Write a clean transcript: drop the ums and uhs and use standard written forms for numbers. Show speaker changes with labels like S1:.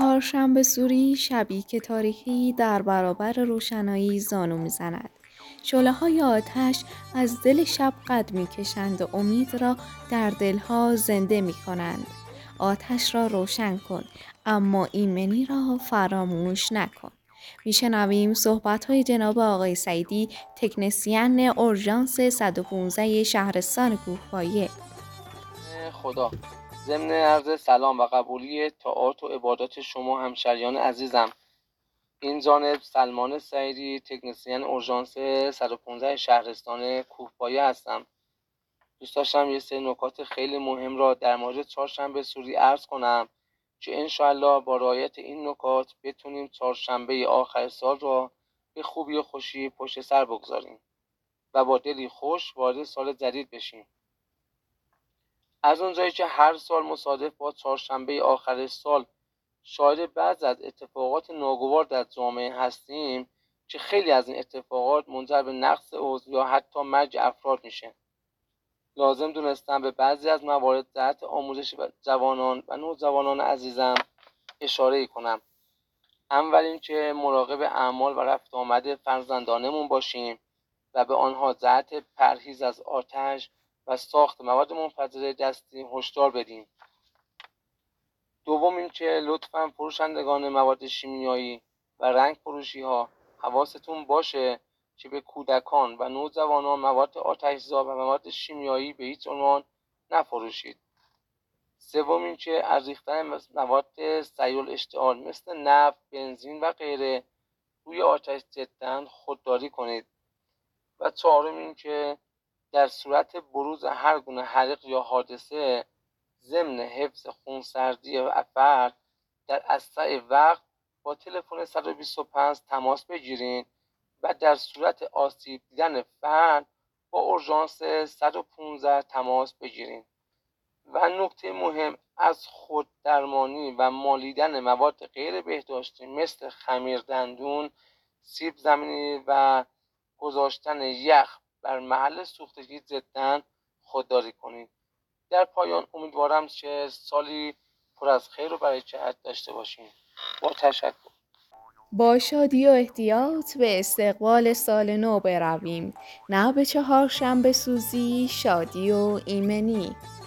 S1: چهارشنبه سوری شبی که تاریکی در برابر روشنایی زانو میزند. شعله‌های آتش از دل شب قد می‌کشند و امید را در دلها زنده می‌کنند. آتش را روشن کن، اما ایمنی را فراموش نکن. میشنویم صحبت‌های جناب آقای سعیدی، تکنسین اورژانس 115 شهرستان کوهپایه.
S2: خدا ضمن عرض سلام و قبولی طاعات و عبادات شما همشریان عزیزم، این جانب سلمان سعیدی، تکنسین اورژانس 115 شهرستان کوهپایه هستم. دوست داشتم یه سری نکات خیلی مهم را در مورد چهارشنبه سوری عرض کنم که انشاءالله با رعایت این نکات بتونیم چهارشنبه آخر سال را به خوبی و خوشی پشت سر بگذاریم و با دلی خوش وارد سال جدید بشیم. از اونجایی که هر سال مصادف با چهارشنبه آخر سال شاهد بعضی از اتفاقات ناگوار در جامعه هستیم که خیلی از این اتفاقات منجر به نقص عضو یا حتی مرگ افراد میشه. لازم دونستم به بعضی از موارد جهت آموزش جوانان و نوجوانان عزیزم اشاره کنم. اول اینکه مراقب اعمال و رفت آمد فرزندانمون باشیم و به آنها جهت پرهیز از آتش و ساخت مواد منفجره دستی هشدار بدیم. دوم اینکه لطفاً فروشندگان مواد شیمیایی و رنگ فروشی ها حواستون باشه که به کودکان و نوجوانان مواد آتش‌زا و مواد شیمیایی به هیچ عنوان نفروشید. سوم اینکه از ریختن مواد سریع الاشتعال مثل نفت، بنزین و غیره روی آتش جدا خودداری کنید. و چهارم اینکه در صورت بروز هر گونه حریق یا حادثه ضمن حفظ خونسردی فرد در اسرع وقت با تلفن 125 تماس بگیرید و در صورت آسیب دیدن فرد با اورژانس 115 تماس بگیرید. و نکته مهم، از خود درمانی و مالیدن مواد غیر بهداشتی مثل خمیر دندون، سیب زمینی و گذاشتن یخ بر محل سوختگی جدا خودداری کنید. در پایان امیدوارم که سالی پر از خیر و برکت داشته باشیم. با تشکر.
S1: با شادی و احتیاط به استقبال سال نو برویم، نه به چهارشنبه سوزی، شادی و ایمنی.